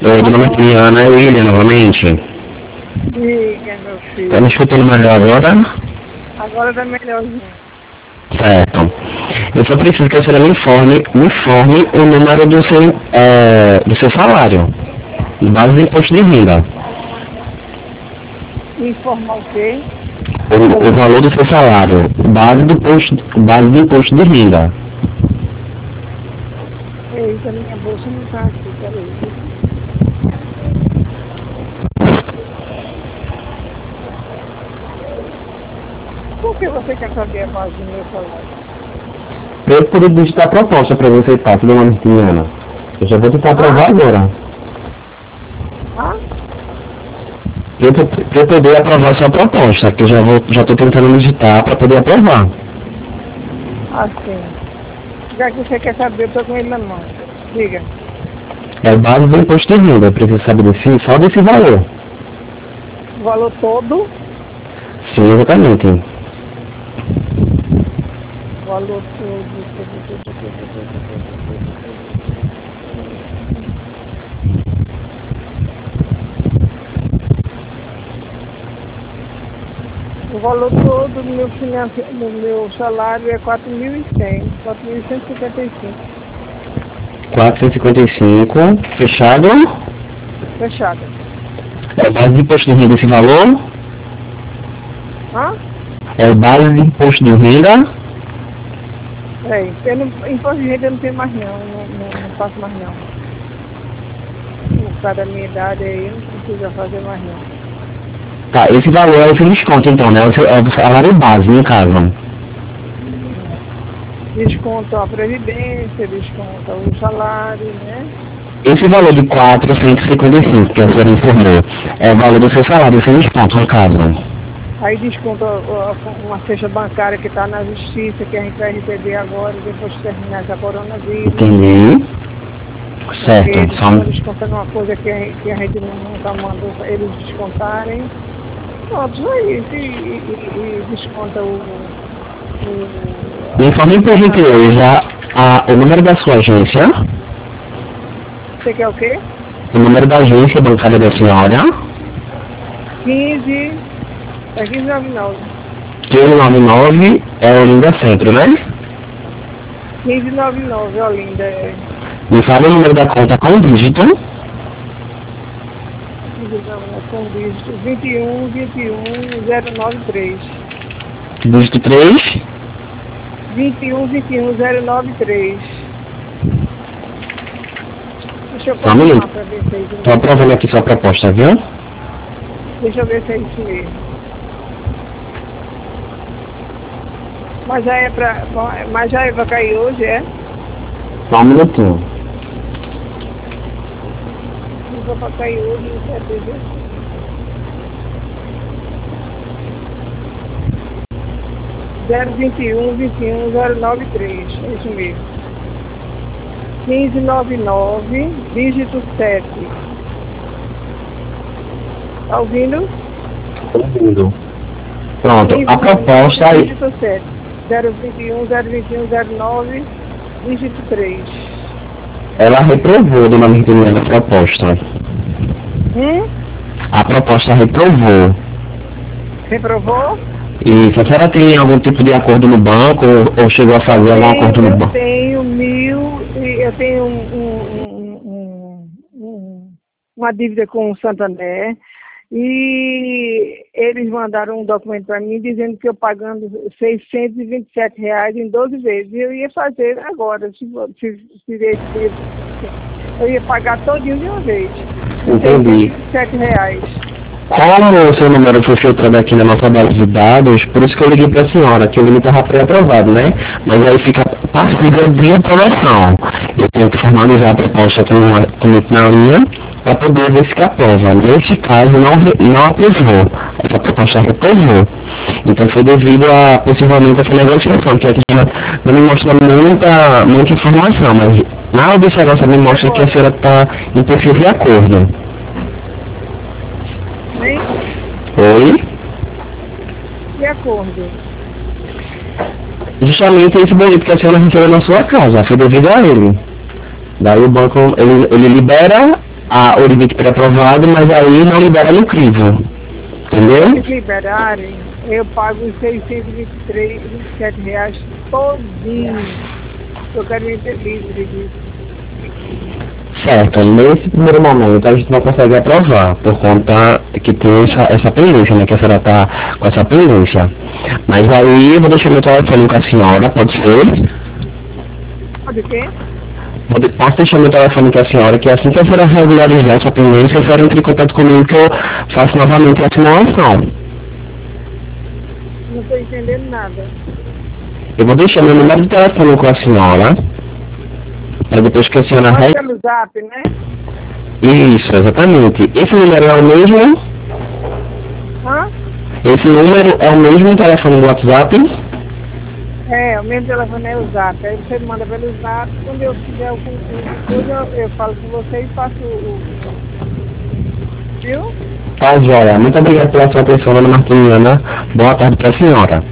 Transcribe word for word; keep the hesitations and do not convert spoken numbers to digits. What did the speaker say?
Oi, dona Alô? Mariana, é William novamente. Diga, meu filho. Tá me escutando melhor agora? Agora tá melhorzinho. Certo. Eu só preciso que a senhora me informe, me informe o número do seu, é, do seu salário, base do imposto de renda. Informar o quê? O, o valor do seu salário, base do, posto, base do imposto de renda. Eita, minha bolsa não tá aqui, peraí. Por que você quer saber a base do meu salário? Eu poder digitar a proposta para você, tá, dona Mariana? Eu já vou tentar aprovar Ah? agora. Ah? Para eu poder aprovar sua proposta, que eu já vou, já estou tentando digitar para poder aprovar. Assim. Já que você quer saber, eu tô com ele na mão. Diga. É base do imposto de renda, eu preciso saber desse, só desse valor. O valor todo? Sim, exatamente. O valor todo, todo, todo, todo, todo, todo, todo, todo. O valor todo do meu, financi... do meu salário é quatro mil e cem, quatro mil cento e cinquenta e cinco. quatrocentos e cinquenta e cinco, fechado. Fechado. É base de imposto de renda esse valor. Hã? É base de imposto de renda. É, eu não, imposto de renda eu não tenho mais não, não, não, não faço mais não. Por causa da minha idade aí, eu não precisa fazer mais não. Tá, esse valor é o seu desconto então, né? É o, seu, é o salário base, no caso. Desconto a previdência, desconto o salário, né? Esse valor de quatrocentos e cinquenta e cinco que a senhora informou, é o valor do seu salário sem desconto, no caso. Aí desconta uma cesta bancária que está na justiça, que a gente vai receber agora, depois de terminar essa coronavírus. Entendi. Certo. Porque eles Só... estão descontando uma coisa que a, que a gente nunca mandou eles descontarem. Pronto, é isso. E, e, e desconta o... o Me informe por gentileza a, o número da sua agência. Você quer o quê? O número da agência bancária da senhora. quinze... É quinze noventa e nove. quinze noventa e nove é o Olinda Centro, né? quinze noventa e nove, Olinda. É. Me fala o número da conta com dígito. Com dígito vinte e um, vinte e um, zero nove três. Dígito três. vinte e um, vinte e um, zero nove três. Deixa eu Só um minuto. para ver se é isso. Estou aprovando aqui sua proposta, viu? Deixa eu ver se é isso mesmo. Mas já é pra. Mas já é pra cair hoje, é? Só um minutinho. Não vou pra cair hoje, não quero ver. zero vinte e um, vinte e um, zero nove três, é isso mesmo. quinze noventa e nove, dígito sete. Tá ouvindo? Estou ouvindo. Pronto, a proposta aí. Dígito sete. zero vinte e um, zero vinte e um, zero nove, dígito três. Ela reprovou, dona Virginiana, a proposta. Hum? A proposta reprovou. Reprovou? E se a senhora tem algum tipo de acordo no banco ou, ou chegou a fazer algum acordo no Eu banco? tenho mil, eu tenho um, um, um, um, uma dívida com o Santander e eles mandaram um documento para mim dizendo que eu pagando seiscentos e vinte e sete reais em doze vezes. Eu ia fazer agora, se, se, se, se eu ia pagar todinho de uma vez. Entendi. seiscentos e vinte e sete reais. Como o seu número foi filtrado aqui na nossa base de dados, por isso que eu liguei para a senhora, que o limite estava pré-aprovado, né? Mas aí fica passível de aprovação. Eu tenho que formalizar a proposta com o limite na linha para poder ver se aprova. Neste caso, não, não aprovou. Essa proposta reprovou. Então foi devido a, possivelmente, essa negociação, que aqui não me mostra muita, muita informação, mas na observação me mostra que a senhora está em perfil de acordo. Hein? Oi? De acordo. Justamente esse boleto que a senhora recebeu na sua casa, foi devido a ele. Daí o banco, ele, ele libera a Ourivite pré-aprovado, mas aí não libera no crivo. Entendeu? Se liberarem, eu pago os seiscentos e vinte e três, vinte e sete reais todinho. Eu quero me ter livre disso. Certo, nesse primeiro momento a gente não consegue aprovar, por conta que tem essa, essa pendência, né, que a senhora está com essa pendência. Mas aí eu vou deixar meu telefone com a senhora, pode ser? Pode quê? Vou de- Posso deixar meu telefone com a senhora, que assim que a senhora regularizar essa pendência, a senhora entre em contato comigo que eu faço novamente a sinalação. Não estou entendendo nada. Eu vou deixar meu número de telefone com a senhora, para depois que a senhora... Pode Re... pelo zap, né? Isso, exatamente. Esse número é o mesmo? Hã? Esse número é o mesmo telefone do WhatsApp? É, o mesmo telefone é o zap. Aí você manda pelo zap, quando eu fizer o concurso, eu, eu falo com você e faço o... Viu? Tá, joia. Muito obrigado pela sua atenção, dona Martiniana. Boa tarde para a senhora.